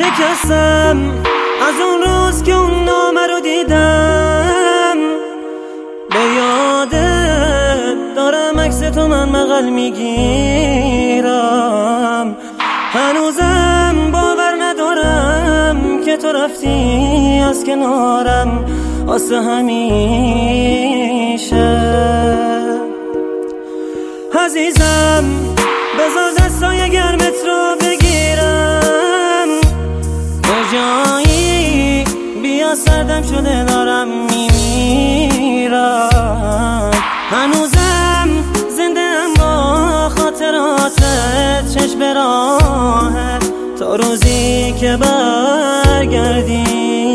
شکستم از اون روز که اون نامه رو دیدم. به یادت دارم عکس تو من بغل میگیرم. هنوزم باور ندارم که تو رفتی از کنارم واسه همیشه. عزیزم بذار دستای گرمت رو بگیرم. کجایی بیا سردم شده دارم میمیرم. هنوزم زنده ام با خاطراتت، چشم به راهت تا روزی که برگردی.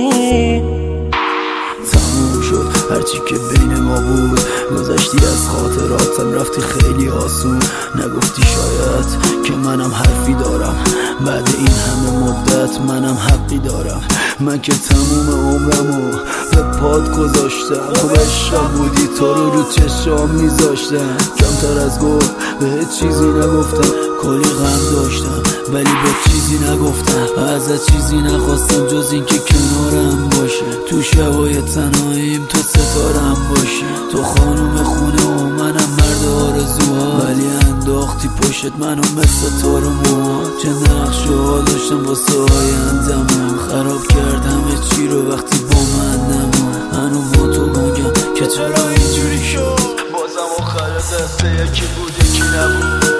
تموم شد هرچی که بین ما بود، گذشتی از خاطراتم رفتی خیلی آسون. نگفتی شاید که منم حرفی دارم، بعد این همه مدت منم حقی دارم. من که تموم عمرمو به پات گذاشتم، خوب عشقم بودی تو رو چشام میذاشتم. کمتر از گفت به چیزی نگفتم، کلی غم داشتم ولی به چیزی نگفتم. ازت چیزی نخواستم جز این که کنارم باشه، تو شبای تنهاییم تو ستارم باشه. تو خانوم خونه و منم مرد آرزوها، ولی انداختی پشت منو مثل تار موها. چه نقشه داشتم واسه آیندمو، خراب کردم چی رو وقتی با من نمون. منو با تو گنگم که چرا اینجوری شد، بازم آخر دسته یکی بود یکی نبود.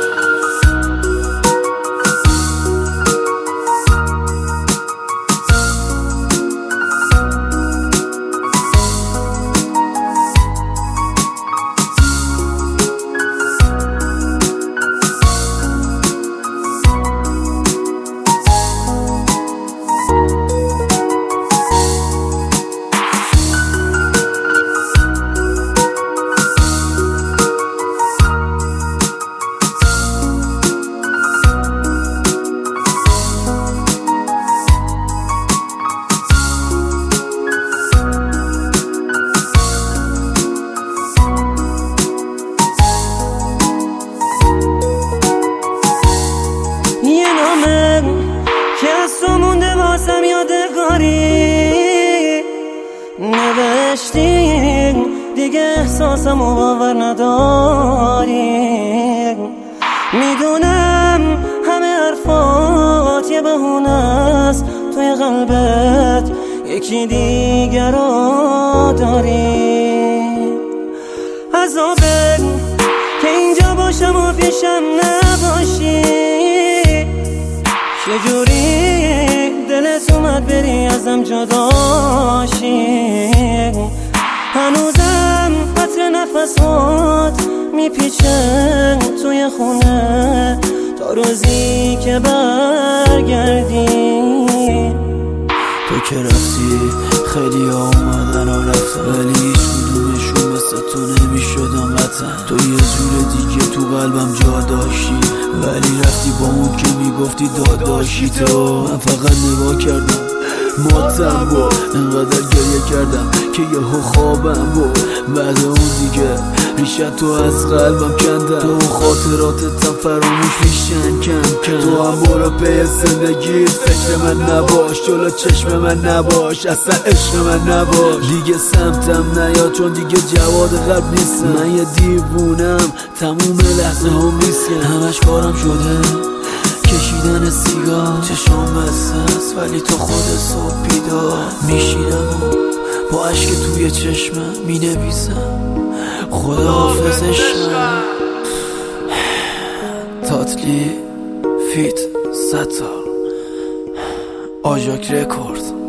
که از تو مونده واسم یادگاری، نوشتی دیگه احساسمو باور نداری. میدونم همه حرفات یه بهونه است، توی قلبت یکی دیگر رو داری. عذابه که اینجا باشم و پیشم نباشی، چجوری دلت اومد بری ازم جداشی. هنوزم قطر نفسات میپیچه توی خونه تا روزی که برگردی. تو که رفتی خیلی اومدن و رفتن، ولی هیچ کدومشون مثل تو نمیشدن وطن. تو یه جور دیگه تو قلبم جا داشتی، ولی رفتی با اون که میگفتی داداشی. تو من فقط نگاه کردم ماتم بود، انقدر گریه کردم که یهو خوابم بود. بعد اون دیگه ریشت تو از قلبم کندم، تو خاطراتتم فراموش میشن کم کم. تو هم برو پی زندگیت، فکر من نباش، جلو چشم من نباش، اصلا عشق من نباش. دیگه سمتم نیا چون دیگه جواد قلب نیستم. من یه دیوونم تموم لحظه هم نیستم، همش کارم شده کشیدن سیگار. چشام بسته است ولی تو خود صبح بیدار میشینم و با عشق توی چشمم مینویسم خداحافظ عشقم. تاتلی فیت ستار آژاک رکورد.